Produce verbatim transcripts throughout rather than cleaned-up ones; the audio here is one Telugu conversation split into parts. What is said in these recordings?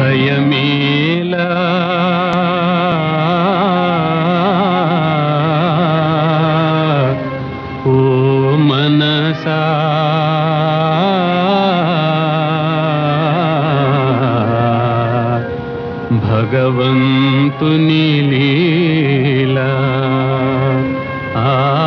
భయమేలా ఓ మనసా భగవంతుని లీలా ఆ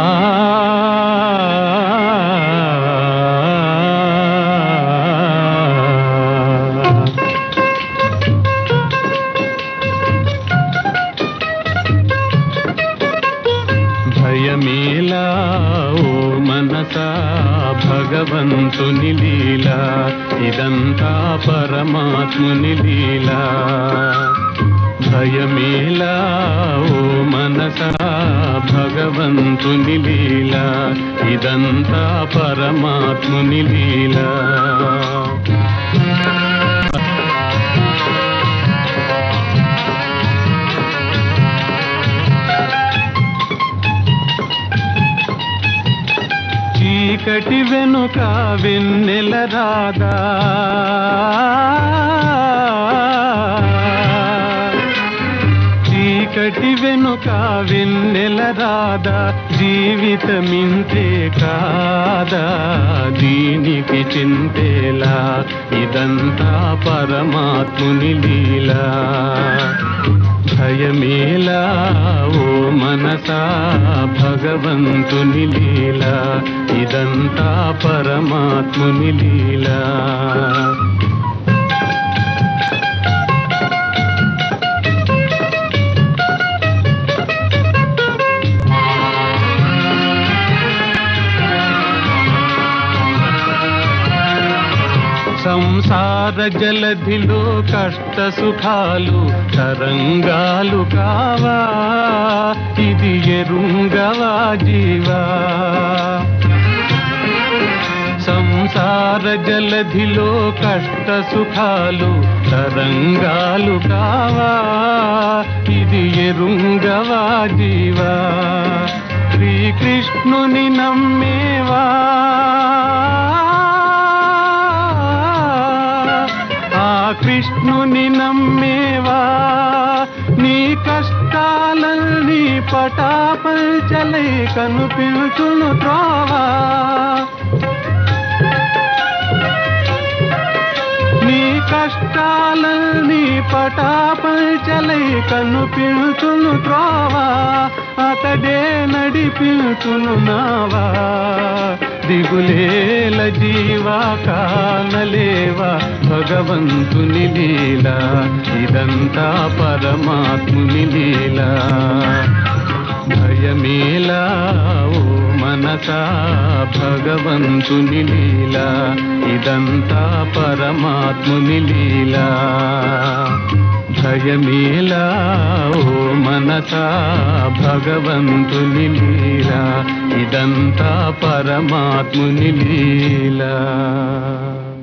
భయమేలా ఓ మనసా భగవంతుని లీలా ఇదంతా పరమాత్ముని లీలా భయమేలా ఓ మనసా భగవంతుని లీలా ఇదంతా పరమాత్ముని లీలా చీకటి వెనుక వెన్నెల రాదా చీకటి వెనుక వెన్నెల రాదా జీవితమింతే కాదా దీనికి చింతేలా ఇదంతా పరమాత్ముని లీలా భయమేలా ఓ మనసా భగవంతుని లీలా ఇదంతా పరమాత్ముని లీలా సంసార జలధిలో కష్ట సుఖాలు తరంగాలు కావా ఇది ఎరుంగవా జీవా సంసార జలధిలో కష్ట సుఖాలు తరంగాలు కావా ఇది ఎరుంగవా జీవా శ్రీకృష్ణుని నమ్మేవా కృష్ణుని నమ్మేవా నీ కష్టాలన్నీ పటాపంచలై కనిపించును త్రోవా నీ కష్టాలన్నీ పటాపంచలై కనిపించును త్రోవా అతడే నడిపించును నావా దిగులేల జీవా కానలేవా భగవంతుని లీలా ఇదంతా పరమాత్ముని లీలా భయమేలా ఓ మనసా భగవంతుని లీలా ఇదంతా పరమాత్ముని లీలా భయమేలా ఓ మనసా భగవంతుని లీలా ఇదంతా పరమాత్ముని లీలా